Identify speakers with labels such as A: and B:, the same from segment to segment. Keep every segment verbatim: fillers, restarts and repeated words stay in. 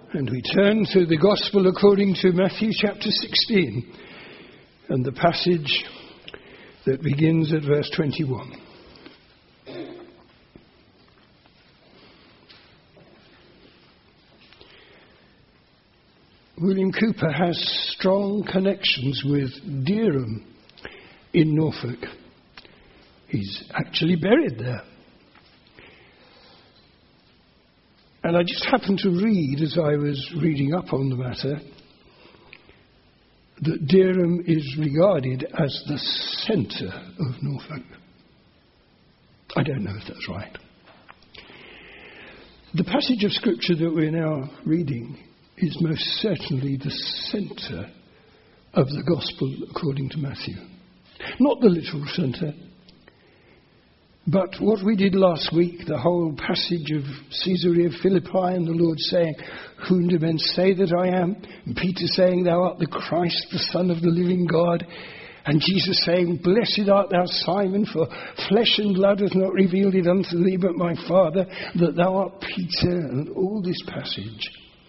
A: And we turn to the Gospel according to Matthew chapter sixteen, and the passage that begins at verse twenty-one. William Cooper has strong connections with Dereham in Norfolk. He's actually buried there. And I just happened to read, as I was reading up on the matter, that Dereham is regarded as the centre of Norfolk. I don't know if that's right. The passage of Scripture that we're now reading is most certainly the centre of the Gospel according to Matthew. Not the literal centre, but what we did last week, the whole passage of Caesarea Philippi and the Lord saying, "Whom do men say that I am?" And Peter saying, "Thou art the Christ, the Son of the living God." And Jesus saying, "Blessed art thou, Simon, for flesh and blood hath not revealed it unto thee, but my Father, that thou art Peter." And all this passage,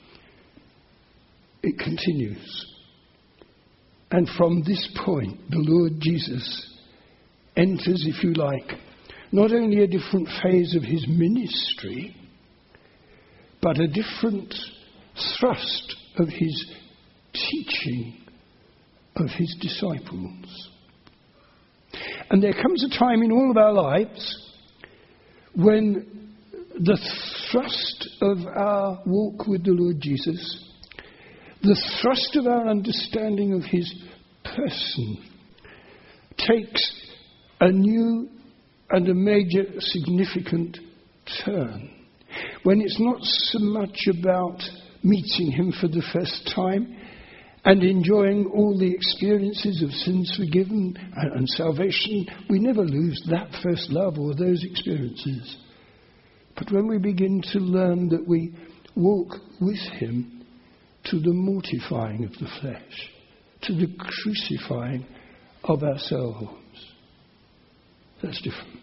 A: it continues. And from this point, the Lord Jesus enters, if you like, not only a different phase of his ministry, but a different thrust of his teaching of his disciples. And there comes a time in all of our lives when the thrust of our walk with the Lord Jesus, the thrust of our understanding of his person, takes a new and a major significant turn. When it's not so much about meeting him for the first time and enjoying all the experiences of sins forgiven and, and salvation. We never lose that first love or those experiences. But when we begin to learn that we walk with him to the mortifying of the flesh, to the crucifying of ourselves, that's different.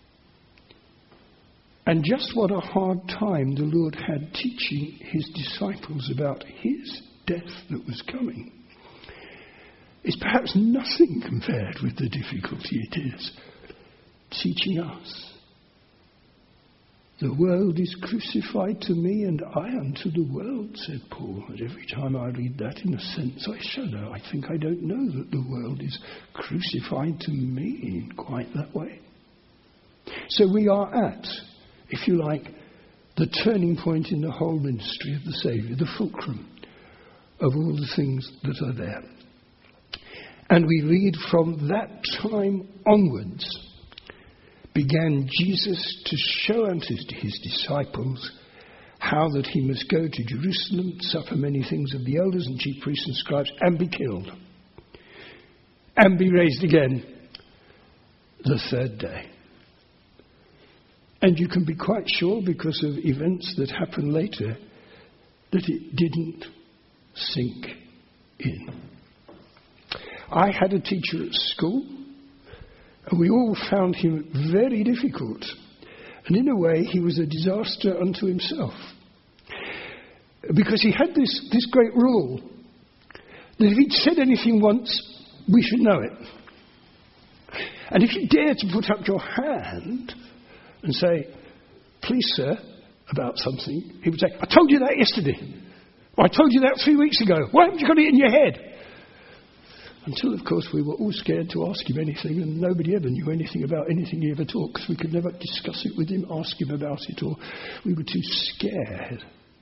A: And just what a hard time the Lord had teaching his disciples about his death that was coming is perhaps nothing compared with the difficulty it is teaching us. The world is crucified to me and I unto the world, said Paul. And every time I read that, in a sense, I shudder. I think I don't know that the world is crucified to me in quite that way. So we are at, if you like, the turning point in the whole ministry of the Saviour, the fulcrum of all the things that are there. And we read, from that time onwards began Jesus to show unto his disciples how that he must go to Jerusalem, suffer many things of the elders and chief priests and scribes, and be killed, and be raised again the third day. And you can be quite sure, because of events that happened later, that it didn't sink in. I had a teacher at school, and we all found him very difficult. And in a way, he was a disaster unto himself. Because he had this, this great rule, that if he'd said anything once, we should know it. And if you dare to put up your hand and say, "Please, sir," about something, he would say, "I told you that yesterday. Or I told you that three weeks ago. Why haven't you got it in your head?" Until, of course, we were all scared to ask him anything, and nobody ever knew anything about anything he ever taught, because we could never discuss it with him, ask him about it, or we were too scared.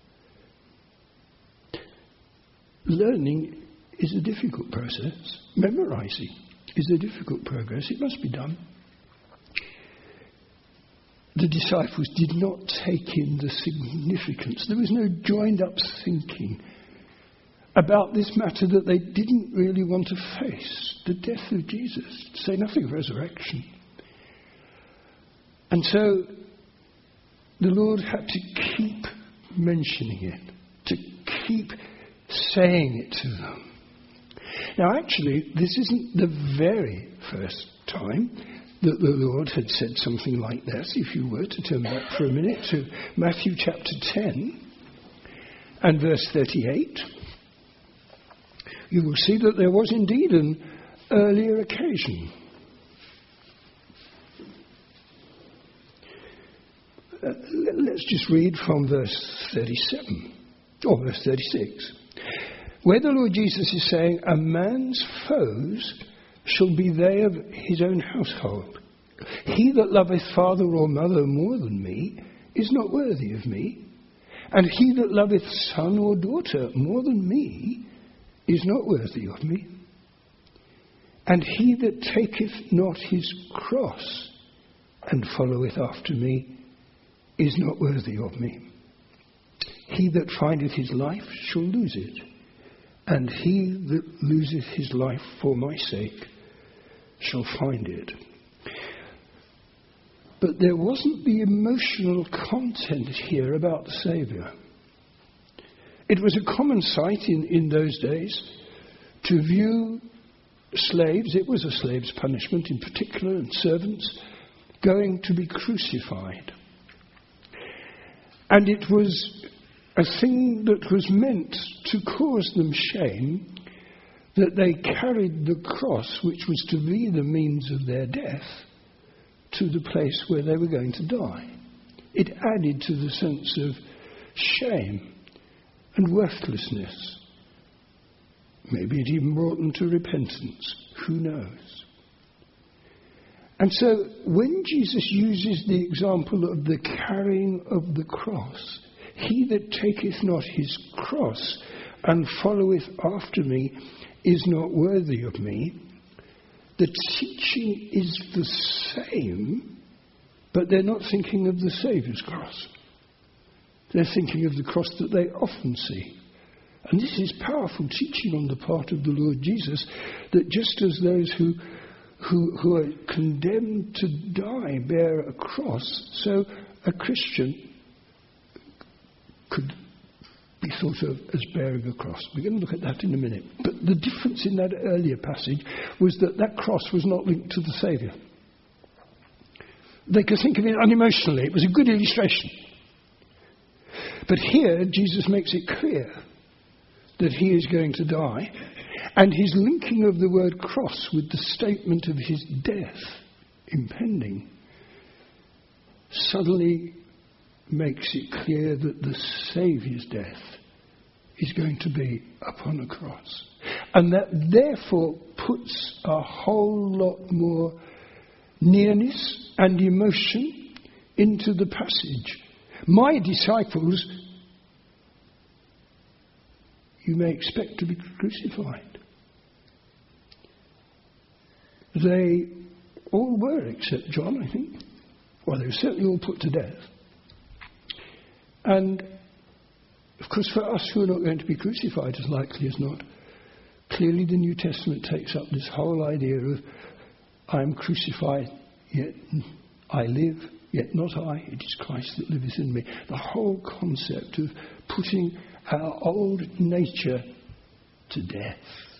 A: Learning is a difficult process. Memorizing is a difficult progress. It must be done. The disciples did not take in the significance. There was no joined-up thinking about this matter that they didn't really want to face, the death of Jesus, to say nothing of resurrection. And so the Lord had to keep mentioning it, to keep saying it to them. Now, actually, this isn't the very first time that the Lord had said something like that. If you were to turn back for a minute to Matthew chapter ten, and verse thirty-eight, you will see that there was indeed an earlier occasion. Uh, let's just read from verse thirty-seven, or verse thirty-six, where the Lord Jesus is saying, a man's foes shall be they of his own household. He that loveth father or mother more than me is not worthy of me, and he that loveth son or daughter more than me is not worthy of me. And he that taketh not his cross and followeth after me is not worthy of me. He that findeth his life shall lose it, and he that loseth his life for my sake shall find it. But there wasn't the emotional content here about the Saviour. It was a common sight in, in those days to view slaves, it was a slave's punishment in particular, and servants, going to be crucified. And it was a thing that was meant to cause them shame, that they carried the cross, which was to be the means of their death, to the place where they were going to die. It added to the sense of shame and worthlessness. Maybe it even brought them to repentance. Who knows? And so when Jesus uses the example of the carrying of the cross, he that taketh not his cross and followeth after me is not worthy of me, the teaching is the same, but they're not thinking of the Saviour's cross. They're thinking of the cross that they often see. And this is powerful teaching on the part of the Lord Jesus, that just as those who, who, who are condemned to die bear a cross, so a Christian could be thought of as bearing a cross. We're going to look at that in a minute. But the difference in that earlier passage was that that cross was not linked to the Saviour. They could think of it unemotionally. It was a good illustration. But here, Jesus makes it clear that he is going to die, and his linking of the word cross with the statement of his death impending suddenly makes it clear that the Saviour's death is going to be upon a cross. And that therefore puts a whole lot more nearness and emotion into the passage. My disciples, you may expect to be crucified. They all were, except John, I think. Well, they were certainly all put to death. And, of course, for us who are not going to be crucified, as likely as not, clearly the New Testament takes up this whole idea of, I am crucified, yet I live, yet not I, it is Christ that liveth in me. The whole concept of putting our old nature to death.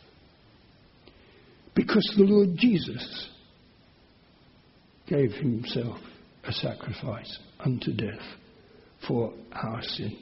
A: Because the Lord Jesus gave himself a sacrifice unto death for our sin.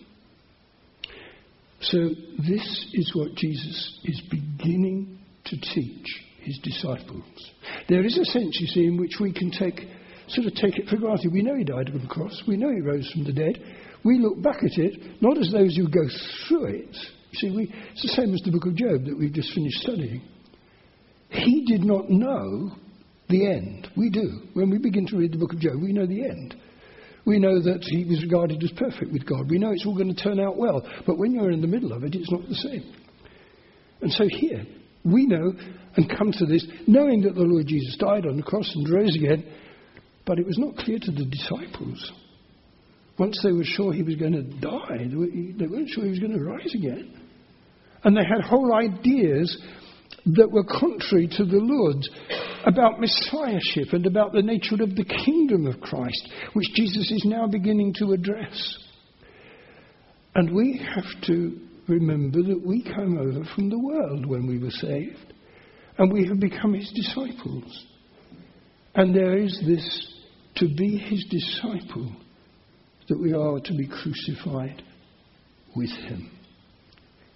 A: So this is what Jesus is beginning to teach his disciples. There is a sense, you see, in which we can take, sort of take it for granted. We know he died on the cross. We know he rose from the dead. We look back at it, not as those who go through it. You see, we, it's the same as the book of Job that we've just finished studying. He did not know the end. We do. When we begin to read the book of Job, we know the end. We know that he was regarded as perfect with God. We know it's all going to turn out well. But when you're in the middle of it, it's not the same. And so here, we know and come to this, knowing that the Lord Jesus died on the cross and rose again, but it was not clear to the disciples. Once they were sure he was going to die, they weren't sure he was going to rise again. And they had whole ideas that were contrary to the Lord's about messiahship and about the nature of the kingdom of Christ, which Jesus is now beginning to address. And we have to remember that we came over from the world when we were saved, and we have become his disciples. And there is this, to be his disciple, that we are to be crucified with him.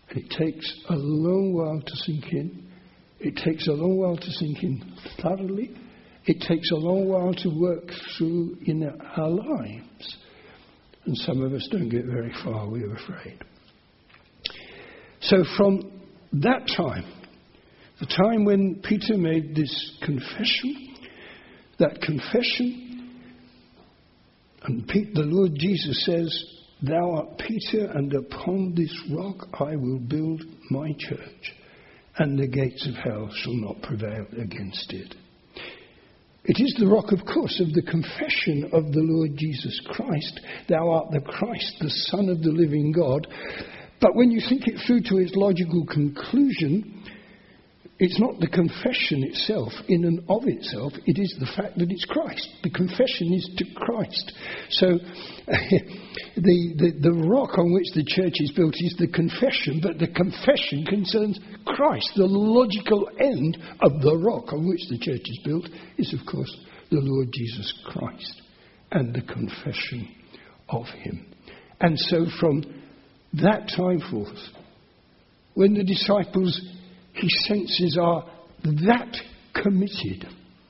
A: And it takes a long while to sink in. It takes a long while to sink in thoroughly. It takes a long while to work through in our lives. And some of us don't get very far, we're afraid. So from that time, the time when Peter made this confession, that confession, and Pete, the Lord Jesus says, "Thou art Peter, and upon this rock I will build my church, and the gates of hell shall not prevail against it." It is the rock, of course, of the confession of the Lord Jesus Christ. Thou art the Christ, the Son of the living God. But when you think it through to its logical conclusion, it's not the confession itself in and of itself. It is the fact that it's Christ. The confession is to Christ. So the, the, the rock on which the church is built is the confession, but the confession concerns Christ. The logical end of the rock on which the church is built is, of course, the Lord Jesus Christ and the confession of him. And so from that time forth, when the disciples, he senses, are that committed,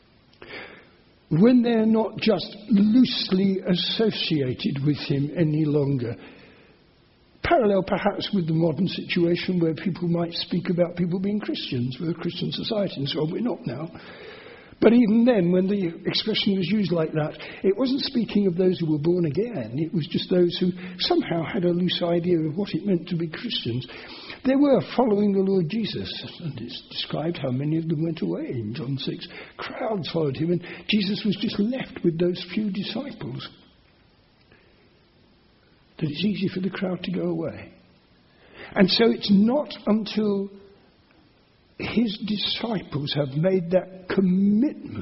A: when they're not just loosely associated with him any longer, parallel perhaps with the modern situation where people might speak about people being Christians, we're a Christian society and so on, we're not now. But even then, when the expression was used like that, it wasn't speaking of those who were born again. It was just those who somehow had a loose idea of what it meant to be Christians. They were following the Lord Jesus, and it's described how many of them went away in John six. Crowds followed him, and Jesus was just left with those few disciples. That it's easy for the crowd to go away. And so it's not until his disciples have made that commitment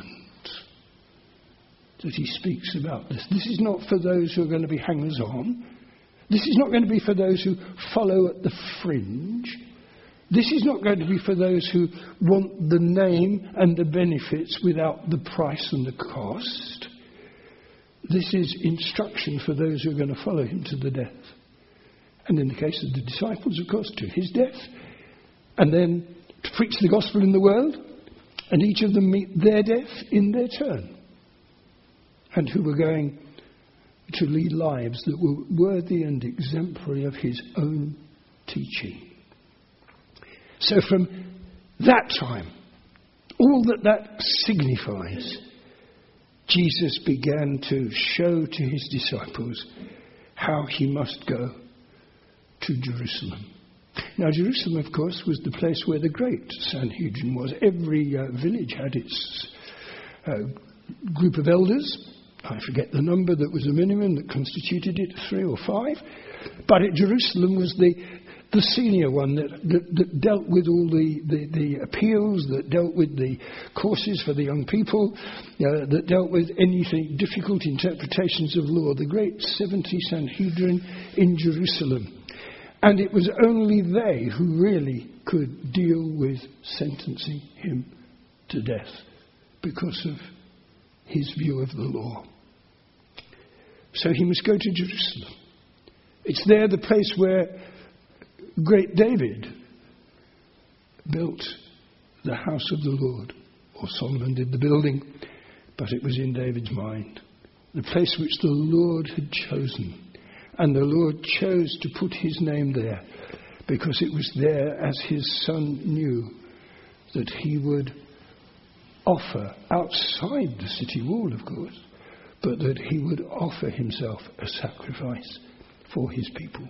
A: that he speaks about this. This is not for those who are going to be hangers-on. This is not going to be for those who follow at the fringe. This is not going to be for those who want the name and the benefits without the price and the cost. This is instruction for those who are going to follow him to the death. And in the case of the disciples, of course, to his death. And then to preach the gospel in the world, and each of them meet their death in their turn, and who were going to lead lives that were worthy and exemplary of his own teaching. So from that time, all that that signifies, Jesus began to show to his disciples how he must go to Jerusalem. Now, Jerusalem, of course, was the place where the great Sanhedrin was. Every uh, village had its uh, group of elders. I forget the number that was the minimum that constituted it, three or five. But at Jerusalem was the the senior one that, that, that dealt with all the, the, the appeals, that dealt with the courses for the young people, uh, that dealt with anything difficult interpretations of law. The great seventy Sanhedrin in Jerusalem. And it was only they who really could deal with sentencing him to death because of his view of the law. So he must go to Jerusalem. It's there, the place where great David built the house of the Lord. Or Solomon did the building, but it was in David's mind. The place which the Lord had chosen. And the Lord chose to put his name there because it was there, as his son knew, that he would offer, outside the city wall, of course, but that he would offer himself a sacrifice for his people.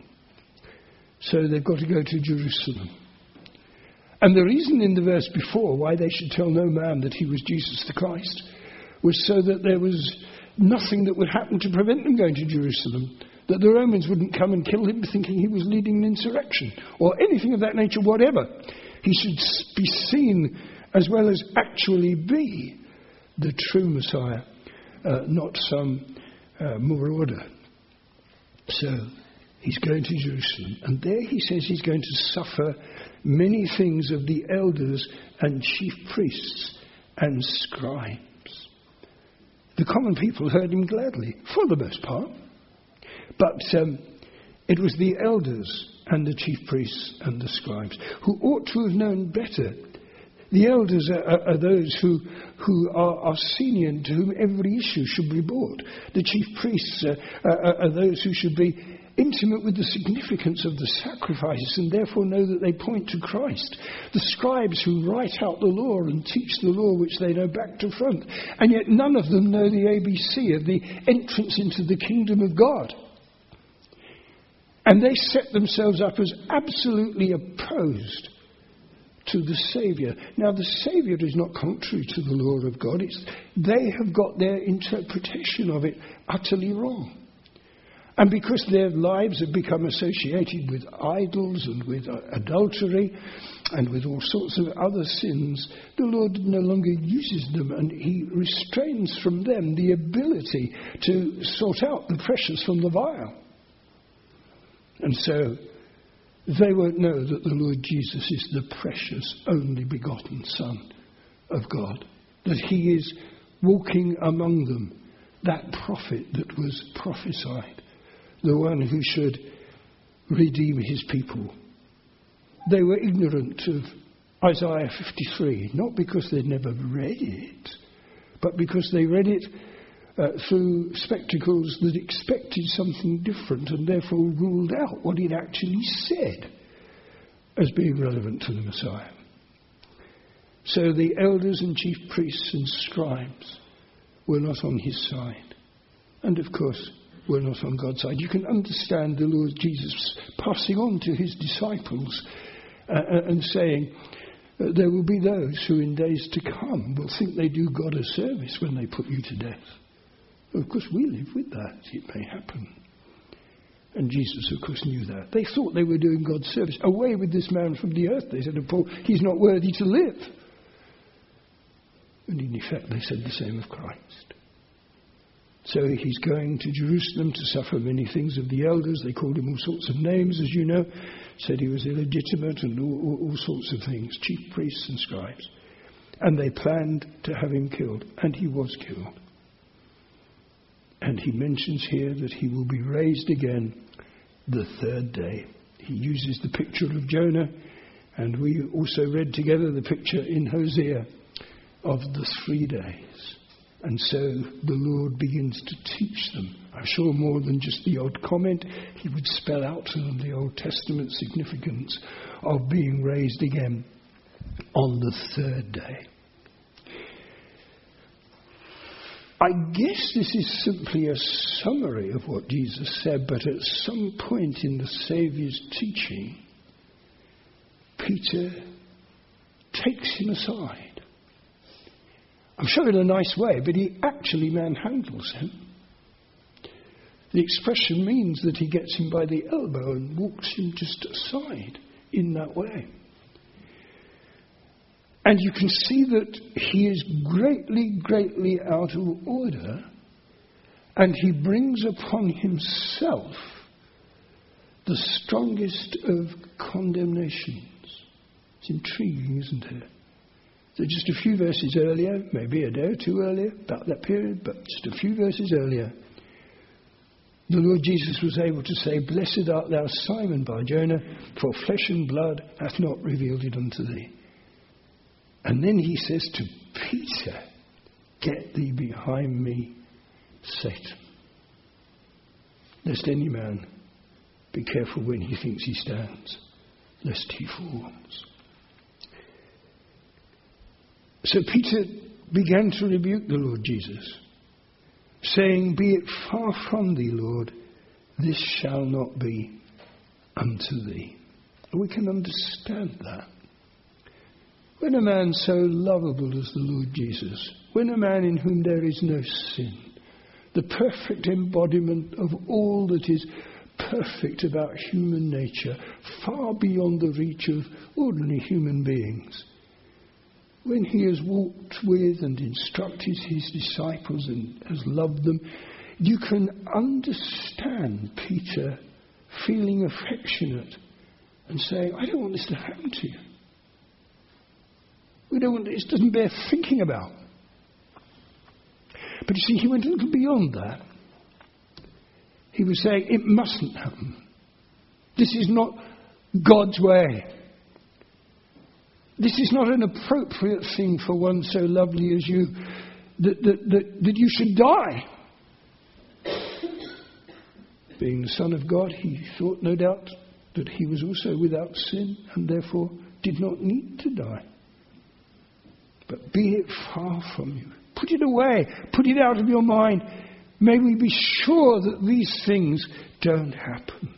A: So they've got to go to Jerusalem. And the reason in the verse before why they should tell no man that he was Jesus the Christ was so that there was nothing that would happen to prevent them going to Jerusalem. That the Romans wouldn't come and kill him thinking he was leading an insurrection or anything of that nature, whatever. He should be seen as well as actually be the true Messiah, uh, not some uh, marauder. So he's going to Jerusalem. And there he says he's going to suffer many things of the elders and chief priests and scribes. The common people heard him gladly, for the most part. But um, It was the elders and the chief priests and the scribes who ought to have known better. The elders are, are, are those who, who are, are senior and to whom every issue should be brought. The chief priests are, are, are those who should be intimate with the significance of the sacrifices and therefore know that they point to Christ. The scribes who write out the law and teach the law which they know back to front. And yet none of them know the A B C of the entrance into the kingdom of God. And they set themselves up as absolutely opposed to the Saviour. Now, the Saviour is not contrary to the law of God. It's, they have got their interpretation of it utterly wrong. And because their lives have become associated with idols and with adultery and with all sorts of other sins, the Lord no longer uses them, and he restrains from them the ability to sort out the precious from the vile. And so they won't know that the Lord Jesus is the precious, only begotten Son of God, that he is walking among them, that prophet that was prophesied, the one who should redeem his people. They were ignorant of Isaiah fifty-three, not because they'd never read it, but because they read it uh, through spectacles that expected something different and therefore ruled out what it actually said as being relevant to the Messiah. So the elders and chief priests and scribes were not on his side. And of course, were not on God's side. You can understand the Lord Jesus passing on to his disciples uh, and saying, uh, there will be those who in days to come will think they do God a service when they put you to death. Of course, we live with that. It may happen. And Jesus, of course, knew that. They thought they were doing God's service. Away with this man from the earth, they said to Paul, he's not worthy to live. And in effect, they said the same of Christ. So he's going to Jerusalem to suffer many things of the elders. They called him all sorts of names, as you know. Said he was illegitimate and all, all, all sorts of things. Chief priests and scribes. And they planned to have him killed. And he was killed. And he mentions here that he will be raised again the third day. He uses the picture of Jonah. And we also read together the picture in Hosea of the three days. And so the Lord begins to teach them. I'm sure more than just the odd comment. He would spell out to them the Old Testament significance of being raised again on the third day. I guess this is simply a summary of what Jesus said, but at some point in the Saviour's teaching, Peter takes him aside. I'm sure in a nice way, but he actually manhandles him. The expression means that he gets him by the elbow and walks him just aside in that way. And you can see that he is greatly, greatly out of order, and he brings upon himself the strongest of condemnations. It's intriguing, isn't it? So just a few verses earlier, maybe a day or two earlier, about that period, but just a few verses earlier, the Lord Jesus was able to say, "Blessed art thou, Simon Bar-Jonah, for flesh and blood hath not revealed it unto thee." And then he says to Peter, "Get thee behind me, Satan. Lest any man be careful when he thinks he stands, lest he falls." So Peter began to rebuke the Lord Jesus, saying, "Be it far from thee, Lord, this shall not be unto thee." We can understand that. When a man so lovable as the Lord Jesus, when a man in whom there is no sin, the perfect embodiment of all that is perfect about human nature, far beyond the reach of ordinary human beings, when he has walked with and instructed his disciples and has loved them, you can understand Peter feeling affectionate and saying, "I don't want this to happen to you. We don't want this, doesn't bear thinking about." But you see, he went a little beyond that. He was saying, it mustn't happen. This is not God's way. This is not an appropriate thing for one so lovely as you, that, that, that, that you should die. Being the Son of God, he thought no doubt that he was also without sin and therefore did not need to die. But be it far from you. Put it away. Put it out of your mind. May we be sure that these things don't happen.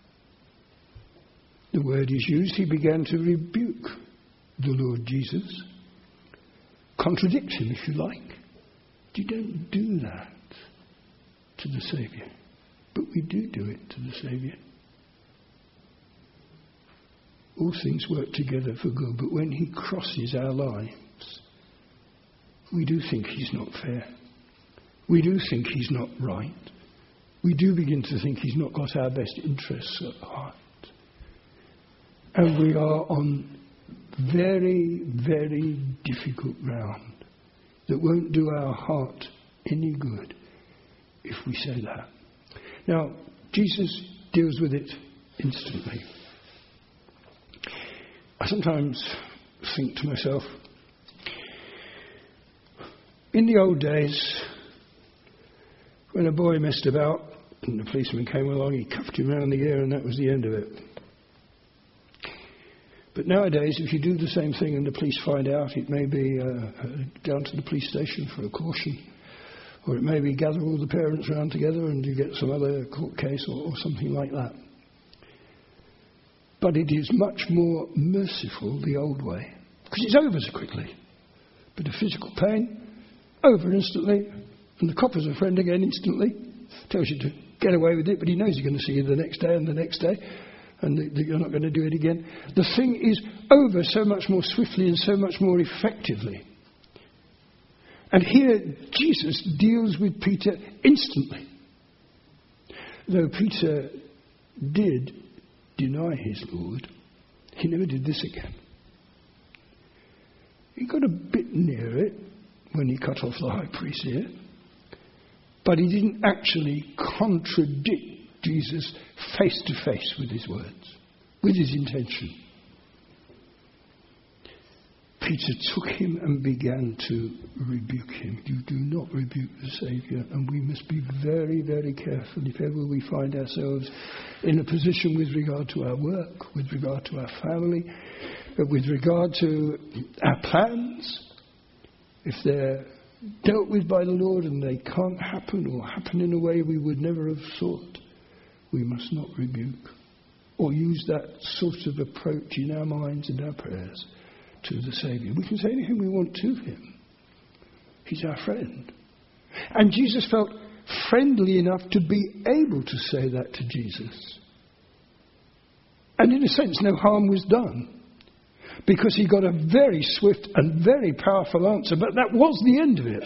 A: The word is used. He began to rebuke the Lord Jesus. Contradict him, if you like. You don't do that to the Saviour. But we do do it to the Saviour. All things work together for good, but when he crosses our lives, we do think he's not fair. We do think he's not right. We do begin to think he's not got our best interests at heart. And we are on very, very difficult ground that won't do our heart any good if we say that. Now, Jesus deals with it instantly. I sometimes think to myself, in the old days, when a boy messed about and the policeman came along, he cuffed him round the ear and that was the end of it. But nowadays, if you do the same thing and the police find out, it may be uh, down to the police station for a caution, or it may be gather all the parents round together and you get some other court case or, or something like that. But it is much more merciful the old way, because it's over so quickly. Bit of physical pain, over instantly, and the cop is a friend again instantly. Tells you to get away with it, but he knows he's going to see you the next day and the next day, and that you're not going to do it again. The thing is over so much more swiftly and so much more effectively. And here Jesus deals with Peter instantly. Though Peter did deny his Lord, he never did this again. He got a bit near it when he cut off the high priest's ear, but he didn't actually contradict Jesus face to face with his words, with his intention. Peter took him and began to rebuke him. You do not rebuke the Saviour, and we must be very, very careful if ever we find ourselves in a position with regard to our work, with regard to our family, with regard to our plans. If they're dealt with by the Lord and they can't happen or happen in a way we would never have thought, we must not rebuke or use that sort of approach in our minds and our prayers to the Saviour. We can say anything we want to him. He's our friend. And Jesus felt friendly enough to be able to say that to Jesus. And in a sense, no harm was done, because he got a very swift and very powerful answer, but that was the end of it.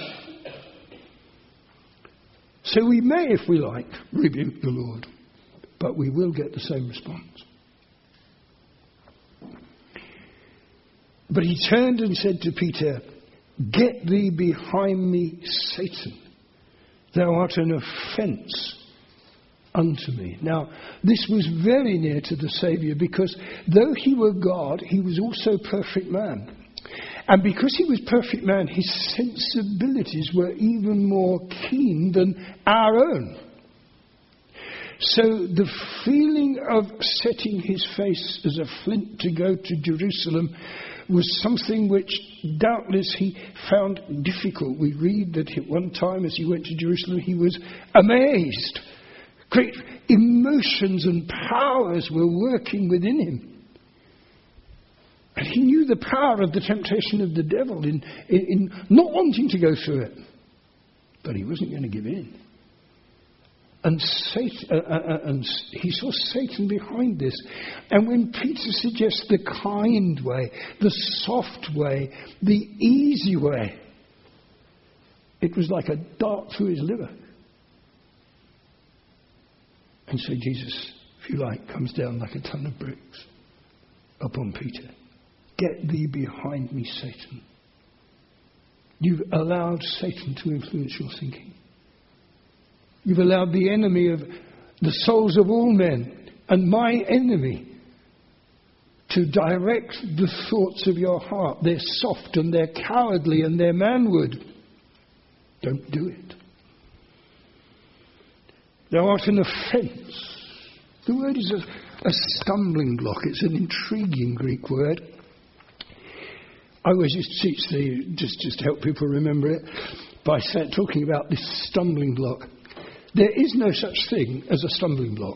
A: So we may, if we like, rebuke the Lord, but we will get the same response. But he turned and said to Peter, "Get thee behind me, Satan. Thou art an offence unto me." Now, this was very near to the Saviour, because though he were God, he was also perfect man. And because he was perfect man, his sensibilities were even more keen than our own. So the feeling of setting his face as a flint to go to Jerusalem was something which doubtless he found difficult. We read that at one time as he went to Jerusalem, he was amazed. Great emotions and powers were working within him. And he knew the power of the temptation of the devil in, in, in not wanting to go through it. But he wasn't going to give in. And, Satan, uh, uh, and he saw Satan behind this. And when Peter suggests the kind way, the soft way, the easy way, it was like a dart through his liver. And so Jesus, if you like, comes down like a ton of bricks upon Peter. "Get thee behind me, Satan." You've allowed Satan to influence your thinking. You've allowed the enemy of the souls of all men and my enemy to direct the thoughts of your heart. They're soft and they're cowardly and they're manward. Don't do it. Thou art an offence. The word is a, a stumbling block. It's an intriguing Greek word. I always used to teach the, just, just to help people remember it, by say, talking about this stumbling block. There is no such thing as a stumbling block.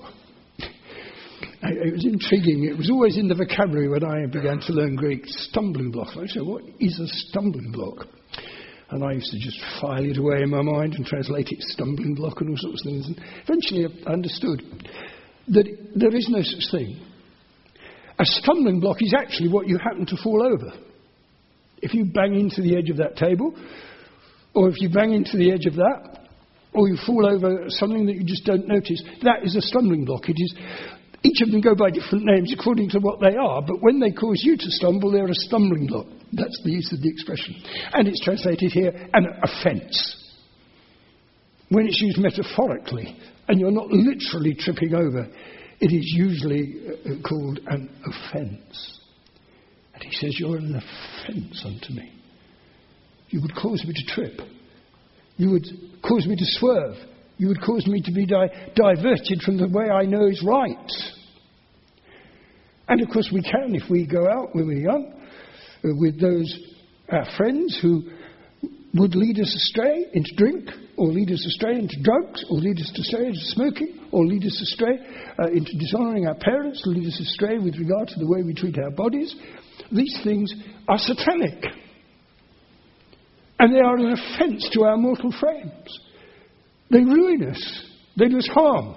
A: It was intriguing. It was always in the vocabulary when I began to learn Greek. Stumbling block. I said, what is a stumbling block? And I used to just file it away in my mind and translate it stumbling block and all sorts of things. And eventually I understood that there is no such thing. A stumbling block is actually what you happen to fall over. If you bang into the edge of that table, or if you bang into the edge of that, or you fall over something that you just don't notice, that is a stumbling block. It is. Each of them go by different names according to what they are, but when they cause you to stumble, they're a stumbling block. That's the use of the expression. And it's translated here, an offence. When it's used metaphorically, and you're not literally tripping over, it is usually uh, called an offence. And he says, you're an offence unto me. You would cause me to trip. You would cause me to swerve. You would cause me to be di- diverted from the way I know is right. And of course we can, if we go out when we're young, uh, with those our friends who would lead us astray into drink, or lead us astray into drugs, or lead us astray into smoking, or lead us astray uh, into dishonouring our parents, or lead us astray with regard to the way we treat our bodies. These things are satanic. And they are an offence to our mortal frames. They ruin us. They do us harm.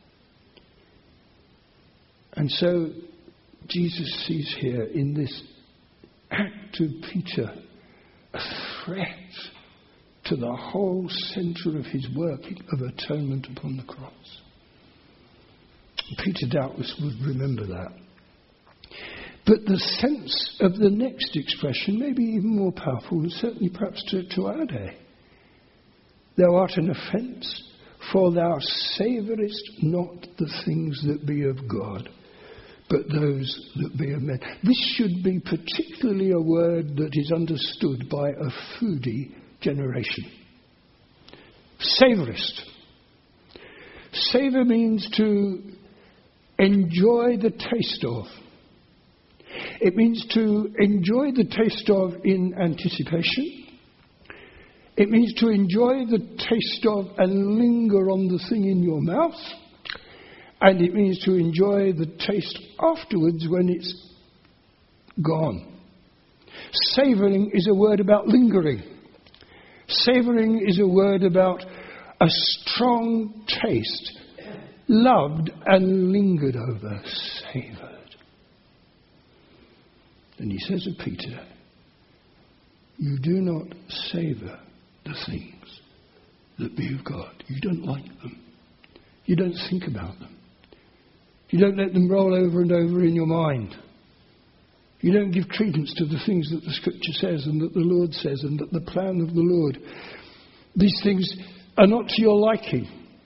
A: And so Jesus sees here in this act of Peter a threat to the whole centre of his work of atonement upon the cross. Peter doubtless would remember that. But the sense of the next expression may be even more powerful, and certainly perhaps to, to our day. Thou art an offence, for thou savourest not the things that be of God, but those that be of men. This should be particularly a word that is understood by a foodie generation. Savourest. Savour means to enjoy the taste of. It means to enjoy the taste of in anticipation. It means to enjoy the taste of and linger on the thing in your mouth. And it means to enjoy the taste afterwards when it's gone. Savouring is a word about lingering. Savouring is a word about a strong taste, loved and lingered over, savoured. And he says of Peter, you do not savour the things that be of God. You don't like them. You don't think about them. You don't let them roll over and over in your mind. You don't give credence to the things that the Scripture says and that the Lord says and that the plan of the Lord. These things are not to your liking.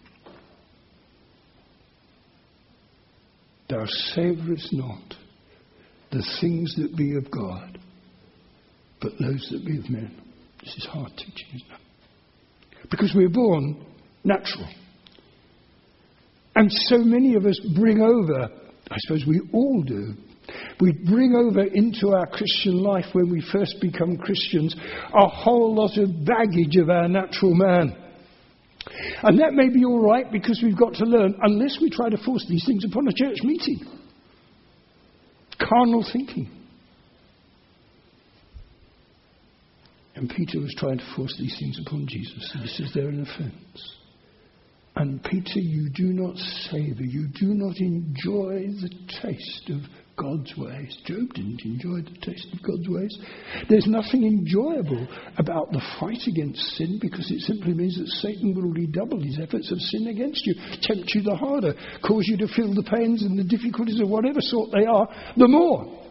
A: Thou savourest not the things that be of God, but those that be of men. This is hard teaching, isn't it? Because we're born natural. And so many of us bring over, I suppose we all do, we bring over into our Christian life when we first become Christians a whole lot of baggage of our natural man. And that may be all right because we've got to learn, unless we try to force these things upon a church meeting. Carnal thinking. And Peter was trying to force these things upon Jesus. And he says they're an offence. And Peter, you do not savour, you do not enjoy the taste of God's ways. Job didn't enjoy the taste of God's ways. There's nothing enjoyable about the fight against sin, because it simply means that Satan will redouble his efforts of sin against you, tempt you the harder, cause you to feel the pains and the difficulties of whatever sort they are, the more.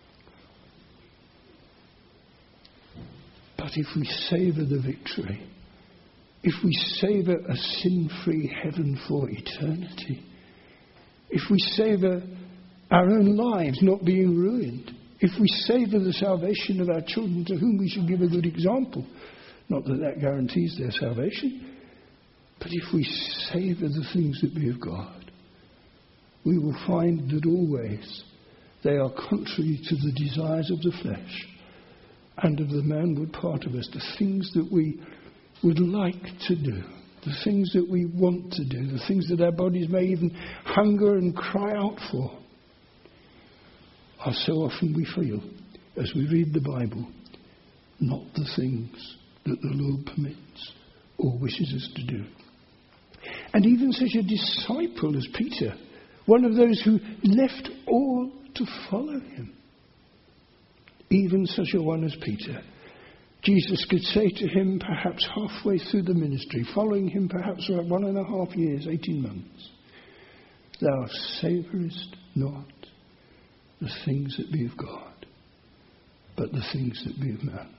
A: But if we savour the victory, if we savour a sin-free heaven for eternity, if we savour our own lives not being ruined, if we savour the salvation of our children to whom we should give a good example, not that that guarantees their salvation, but if we savour the things that be of God, we will find that always they are contrary to the desires of the flesh and of the manward part of us, the things that we would like to do, the things that we want to do, the things that our bodies may even hunger and cry out for, are so often we feel, as we read the Bible, not the things that the Lord permits or wishes us to do. And even such a disciple as Peter, one of those who left all to follow him, even such a one as Peter, Jesus could say to him perhaps halfway through the ministry, following him perhaps about one and a half years, eighteen months, thou savourest not the things that be of God, but the things that be of man.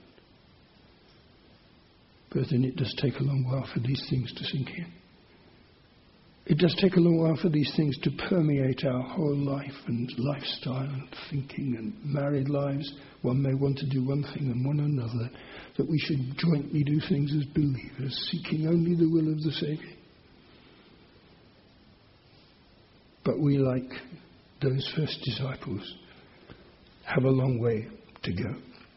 A: But then it does take a long while for these things to sink in. It does take a long while for these things to permeate our whole life and lifestyle and thinking and married lives. One may want to do one thing and one another, that we should jointly do things as believers, seeking only the will of the Saviour. But we, like those first disciples, have a long way to go.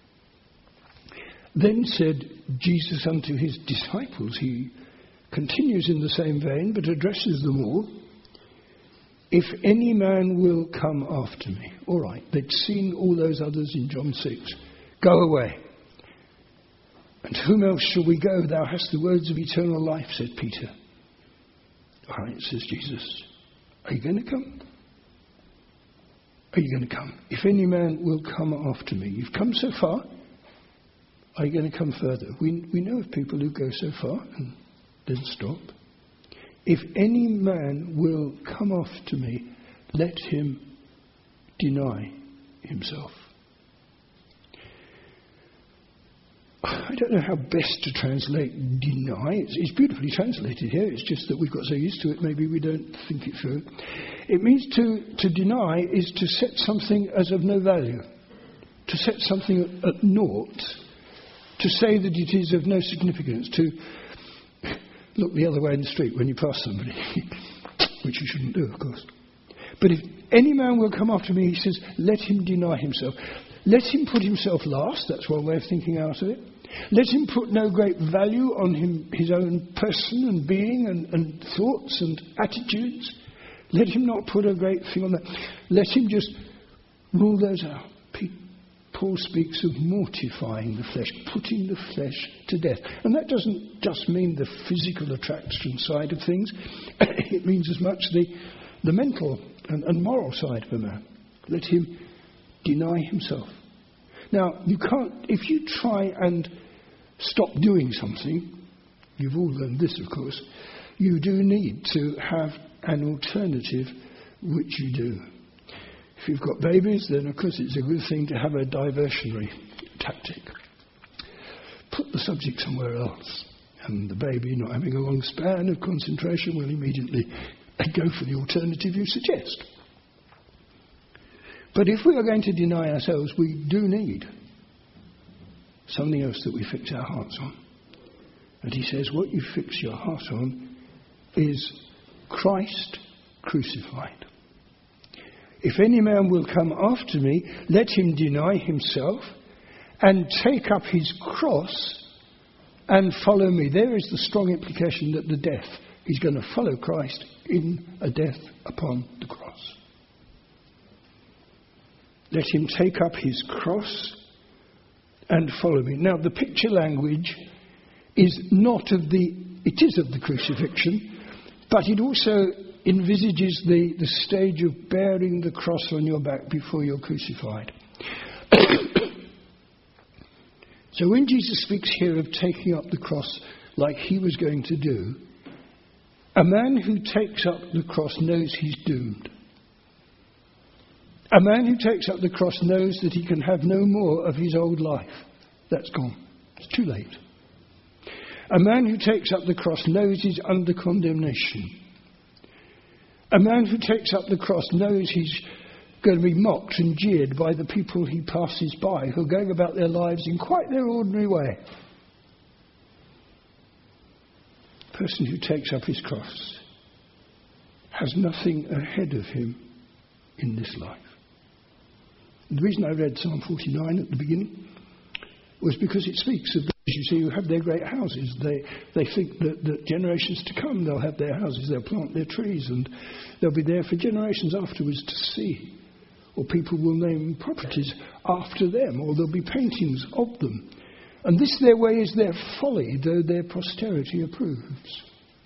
A: Then said Jesus unto his disciples, he continues in the same vein, but addresses them all. If any man will come after me. All right, they'd seen all those others in John six. Go away. And to whom else shall we go? Thou hast the words of eternal life, said Peter. All right, says Jesus. Are you going to come? Are you going to come? If any man will come after me. You've come so far. Are you going to come further? We, we know of people who go so far and then stop. If any man will come after me, let him deny himself. I don't know how best to translate deny. It's, it's beautifully translated here. It's just that we've got so used to it, maybe we don't think it through. It means to, to deny is to set something as of no value, to set something at, at naught, to say that it is of no significance, to look the other way in the street when you pass somebody, which you shouldn't do, of course. But if any man will come after me, he says, let him deny himself. Let him put himself last. That's one way of thinking out of it. Let him put no great value on him, his own person and being and, and thoughts and attitudes. Let him not put a great thing on that. Let him just rule those out. Paul speaks of mortifying the flesh, putting the flesh to death. And that doesn't just mean the physical attraction side of things. It means as much the, the mental and, and moral side of a man. Let him deny himself. Now, you can't, if you try and stop doing something, you've all learned this, of course, you do need to have an alternative, which you do. If you've got babies, then of course it's a good thing to have a diversionary tactic. Put the subject somewhere else, and the baby, not having a long span of concentration, will immediately go for the alternative you suggest. But if we are going to deny ourselves, we do need something else that we fix our hearts on. And he says, what you fix your heart on is Christ crucified. If any man will come after me, let him deny himself and take up his cross and follow me. There is the strong implication that the death, he's going to follow Christ in a death upon the cross. Let him take up his cross and follow me. Now, the picture language is not of the, it is of the crucifixion, but it also envisages the, the stage of bearing the cross on your back before you're crucified. So when Jesus speaks here of taking up the cross like he was going to do, a man who takes up the cross knows he's doomed. A man who takes up the cross knows that he can have no more of his old life. That's gone. It's too late. A man who takes up the cross knows he's under condemnation. A man who takes up the cross knows he's going to be mocked and jeered by the people he passes by, who are going about their lives in quite their ordinary way. A person who takes up his cross has nothing ahead of him in this life. And the reason I read Psalm forty-nine at the beginning was because it speaks of those, you see, who have their great houses. They they think that, that generations to come they'll have their houses, they'll plant their trees, and they'll be there for generations afterwards to see. Or people will name properties after them, or there'll be paintings of them. And this their way is their folly, though their posterity approves.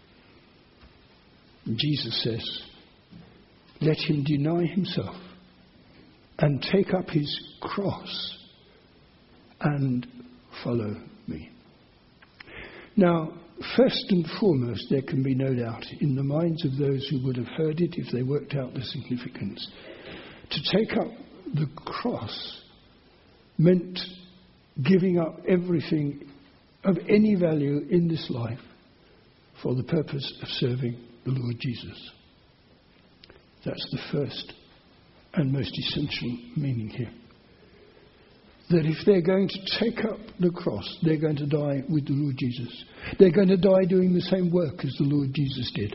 A: And Jesus says, let him deny himself and take up his cross and follow me. Now, first and foremost, there can be no doubt in the minds of those who would have heard it if they worked out the significance. To take up the cross meant giving up everything of any value in this life for the purpose of serving the Lord Jesus. That's the first and most essential meaning here. That if they're going to take up the cross, they're going to die with the Lord Jesus. They're going to die doing the same work as the Lord Jesus did.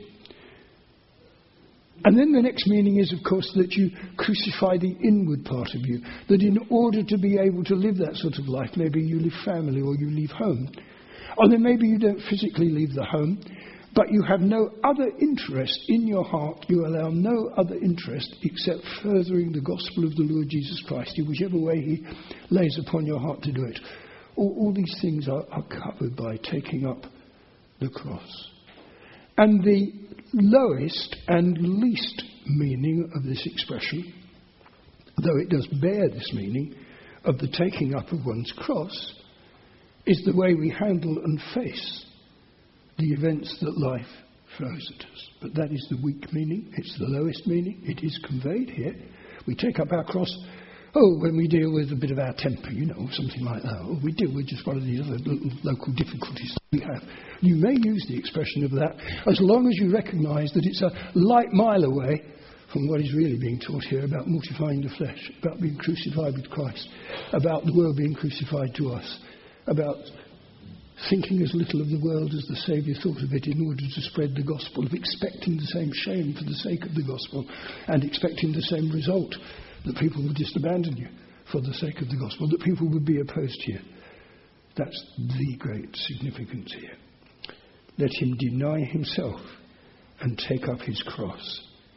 A: And then the next meaning is, of course, that you crucify the inward part of you. That in order to be able to live that sort of life, maybe you leave family or you leave home. Or then maybe you don't physically leave the home, but you have no other interest in your heart. You allow no other interest except furthering the gospel of the Lord Jesus Christ in whichever way he lays upon your heart to do it. All, all these things are, are covered by taking up the cross. And the lowest and least meaning of this expression, though it does bear this meaning, of the taking up of one's cross, is the way we handle and face the events that life throws at us. But that is the weak meaning. It's the lowest meaning. It is conveyed here. We take up our cross, oh, when we deal with a bit of our temper, you know, something like that. Or we deal with just one of the other little local difficulties that we have. You may use the expression of that as long as you recognise that it's a light mile away from what is really being taught here about mortifying the flesh, about being crucified with Christ, about the world being crucified to us, about thinking as little of the world as the Saviour thought of it in order to spread the gospel, of expecting the same shame for the sake of the gospel and expecting the same result, that people would just abandon you for the sake of the gospel, that people would be opposed to you. That's the great significance here. Let him deny himself and take up his cross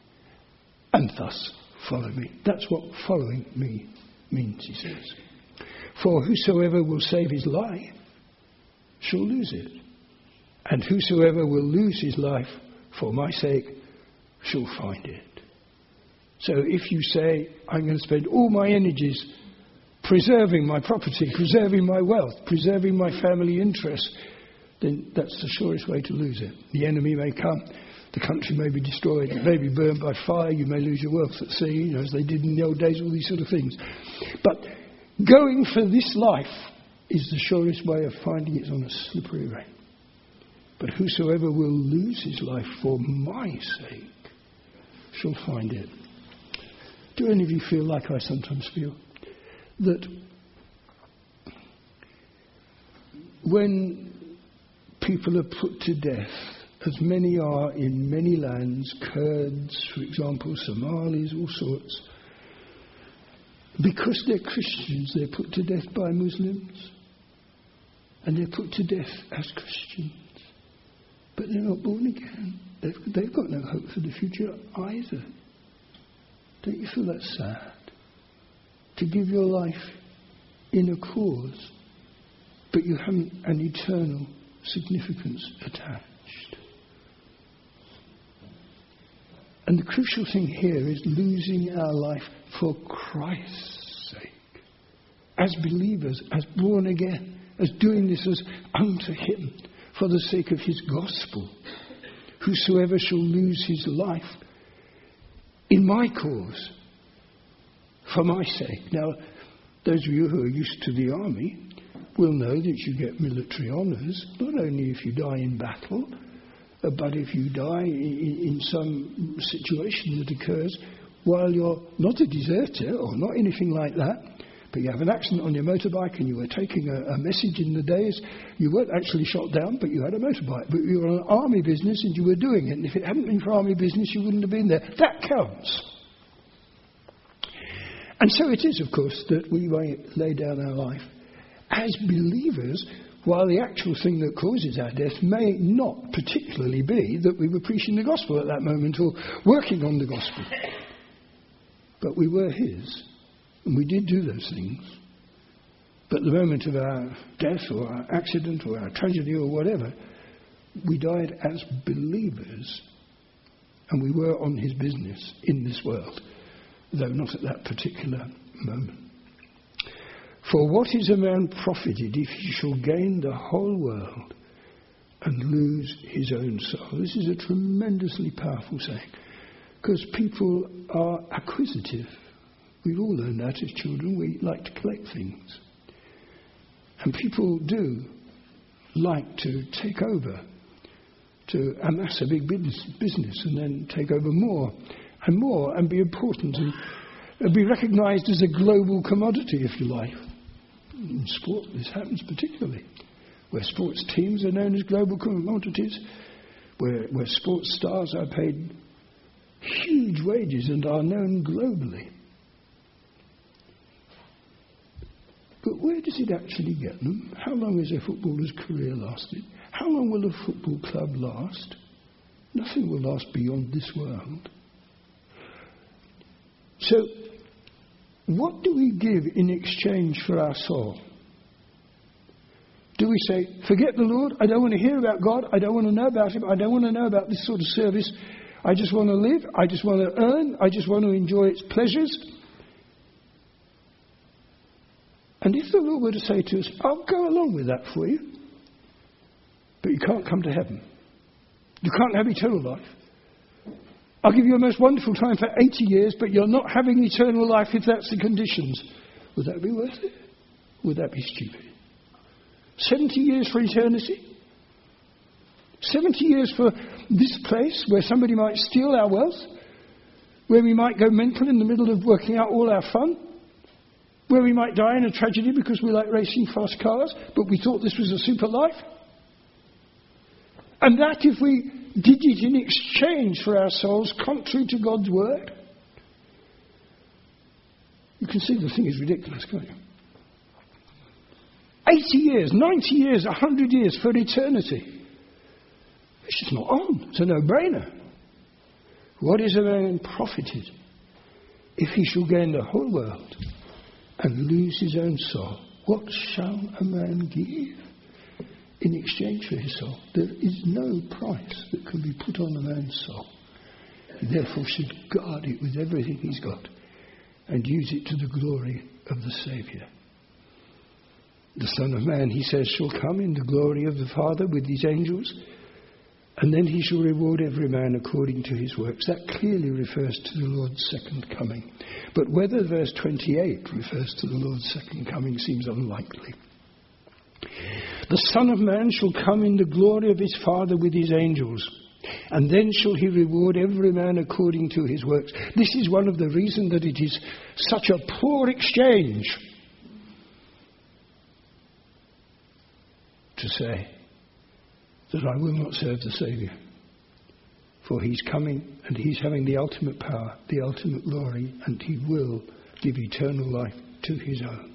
A: and thus follow me. That's what following me means, he says. For whosoever will save his life shall lose it, and whosoever will lose his life for my sake shall find it. So if you say, I'm going to spend all my energies preserving my property, preserving my wealth, preserving my family interests, then that's the surest way to lose it. The enemy may come, the country may be destroyed, it may be burned by fire, you may lose your wealth at sea, you know, as they did in the old days, all these sort of things. But going for this life is the surest way of finding it on a slippery rein. But whosoever will lose his life for my sake shall find it. Do any of you feel like I sometimes feel? That when people are put to death, as many are in many lands, Kurds, for example, Somalis, all sorts, because they're Christians, they're put to death by Muslims. And they're put to death as Christians. But they're not born again. They've, they've got no hope for the future either. Don't you feel that sad? To give your life in a cause, but you haven't an eternal significance attached. And the crucial thing here is losing our life for Christ's sake. As believers, as born again. As doing this as unto him for the sake of his gospel. Whosoever shall lose his life in my cause for my sake. Now, those of you who are used to the army will know that you get military honours, not only if you die in battle, Uh, but if you die in, in some situation that occurs while you're not a deserter or not anything like that, but you have an accident on your motorbike and you were taking a, a message in the days, you weren't actually shot down, but you had a motorbike. But you were on army business and you were doing it. And if it hadn't been for army business, you wouldn't have been there. That counts. And so it is, of course, that we lay down our life as believers, while the actual thing that causes our death may not particularly be that we were preaching the gospel at that moment or working on the gospel. But we were his, and we did do those things. But the moment of our death or our accident or our tragedy or whatever, we died as believers, and we were on his business in this world, though not at that particular moment. For what is a man profited if he shall gain the whole world and lose his own soul? This is a tremendously powerful saying, because people are acquisitive. We've all learned that as children. We like to collect things. And people do like to take over, to amass a big business and then take over more and more and be important and be recognised as a global commodity, if you like. In sport, this happens particularly, where sports teams are known as global commodities, where, where sports stars are paid huge wages and are known globally. But where does it actually get them? How long has a footballer's career lasted? How long will a football club last? Nothing will last beyond this world. So, what do we give in exchange for our soul? Do we say, forget the Lord, I don't want to hear about God, I don't want to know about him, I don't want to know about this sort of service, I just want to live, I just want to earn, I just want to enjoy its pleasures? And if the Lord were to say to us, I'll go along with that for you, but you can't come to heaven, you can't have eternal life, I'll give you a most wonderful time for eighty years, but you're not having eternal life if that's the conditions. Would that be worth it? Would that be stupid? seventy years for eternity? seventy years for this place where somebody might steal our wealth? Where we might go mental in the middle of working out all our fun? Where we might die in a tragedy because we like racing fast cars, but we thought this was a super life? And that if we did it in exchange for our souls, contrary to God's word? You can see the thing is ridiculous, can't you? eighty years, ninety years, one hundred years for eternity. It's just not on. It's a no-brainer. What is a man profited if he shall gain the whole world and lose his own soul? What shall a man give in exchange for his soul? There is no price that can be put on a man's soul. He therefore should guard it with everything he's got and use it to the glory of the Saviour. The Son of Man, he says, shall come in the glory of the Father with his angels, and then he shall reward every man according to his works. That clearly refers to the Lord's second coming. But whether verse twenty-eight refers to the Lord's second coming seems unlikely. The Son of Man shall come in the glory of his Father with his angels, and then shall he reward every man according to his works. This is one of the reasons that it is such a poor exchange to say that I will not serve the Saviour, for he's coming and he's having the ultimate power, the ultimate glory, and he will give eternal life to his own.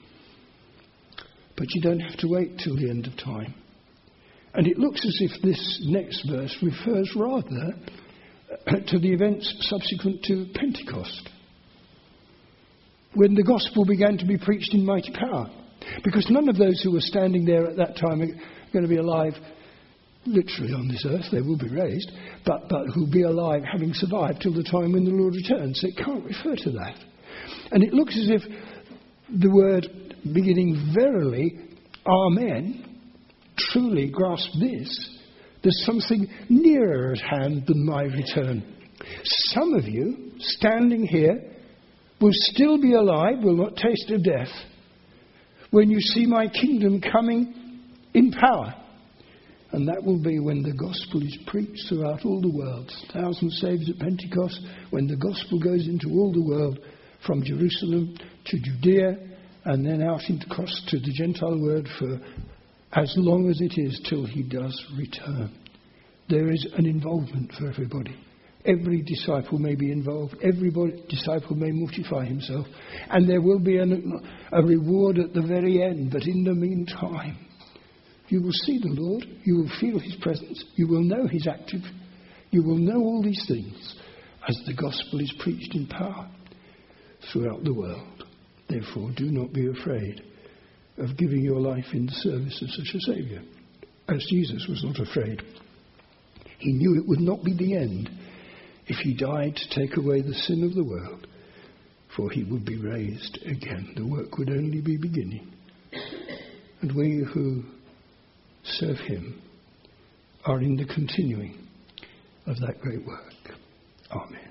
A: But you don't have to wait till the end of time. And it looks as if this next verse refers rather to the events subsequent to Pentecost, when the gospel began to be preached in mighty power. Because none of those who were standing there at that time are going to be alive literally on this earth. They will be raised, but, but who'll be alive having survived till the time when the Lord returns. So it can't refer to that. And it looks as if the word beginning verily, amen, truly grasp this. There's something nearer at hand than my return. Some of you standing here will still be alive, will not taste of death, when you see my kingdom coming in power. And that will be when the gospel is preached throughout all the world. Thousands saved at Pentecost, when the gospel goes into all the world, from Jerusalem to Judea, and then out into across to the Gentile world for as long as it is till he does return. There is an involvement for everybody. Every disciple may be involved. Every disciple may mortify himself. And there will be an, a reward at the very end. But in the meantime, you will see the Lord. You will feel his presence. You will know he's active. You will know all these things as the gospel is preached in power throughout the world. Therefore, do not be afraid of giving your life in the service of such a Saviour, as Jesus was not afraid. He knew it would not be the end if he died to take away the sin of the world, for he would be raised again. The work would only be beginning. And we who serve him are in the continuing of that great work. Amen.